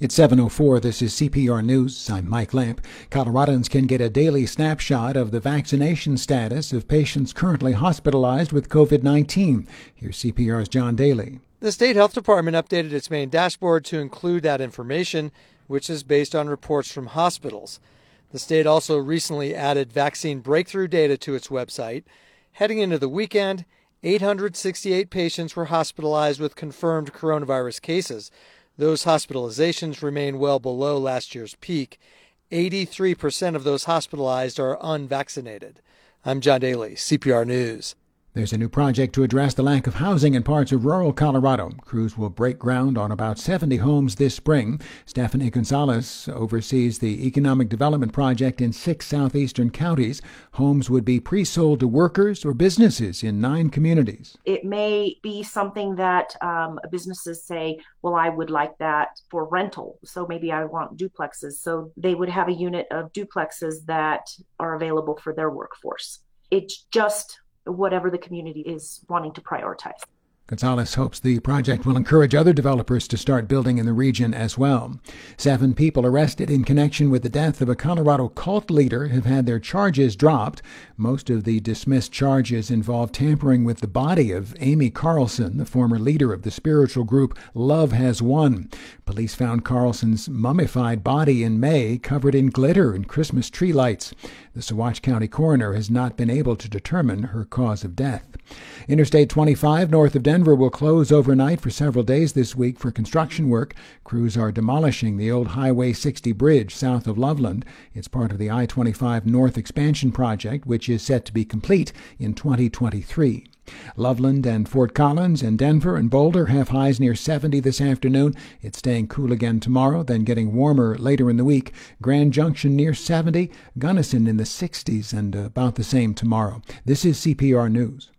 It's 7:04. This is CPR News. I'm Mike Lamp. Coloradans can get a daily snapshot of the vaccination status of patients currently hospitalized with COVID-19. Here's CPR's John Daly. The state health department updated its main dashboard to include that information, which is based on reports from hospitals. The state also recently added vaccine breakthrough data to its website. Heading into the weekend, 868 patients were hospitalized with confirmed coronavirus cases. Those hospitalizations remain well below last year's peak. 83% of those hospitalized are unvaccinated. I'm John Daly, CPR News. There's a new project to address the lack of housing in parts of rural Colorado. Crews will break ground on about 70 homes this spring. Stephanie Gonzalez oversees the economic development project in 6 southeastern counties. Homes would be pre-sold to workers or businesses in 9 communities. It may be something that businesses say, well, I would like that for rental. So maybe I want duplexes. So they would have a unit of duplexes that are available for their workforce. It's just whatever the community is wanting to prioritize. Gonzalez hopes the project will encourage other developers to start building in the region as well. 7 people arrested in connection with the death of a Colorado cult leader have had their charges dropped. Most of the dismissed charges involve tampering with the body of Amy Carlson, the former leader of the spiritual group Love Has Won. Police found Carlson's mummified body in May, covered in glitter and Christmas tree lights. The Saguache County coroner has not been able to determine her cause of death. Interstate 25 north of Denver will close overnight for several days this week for construction work. Crews are demolishing the old Highway 60 bridge south of Loveland. It's part of the I-25 North Expansion project, which is set to be complete in 2023. Loveland and Fort Collins and Denver and Boulder have highs near 70 this afternoon. It's staying cool again tomorrow, then getting warmer later in the week. Grand Junction near 70, Gunnison in the 60s and about the same tomorrow. This is CPR News.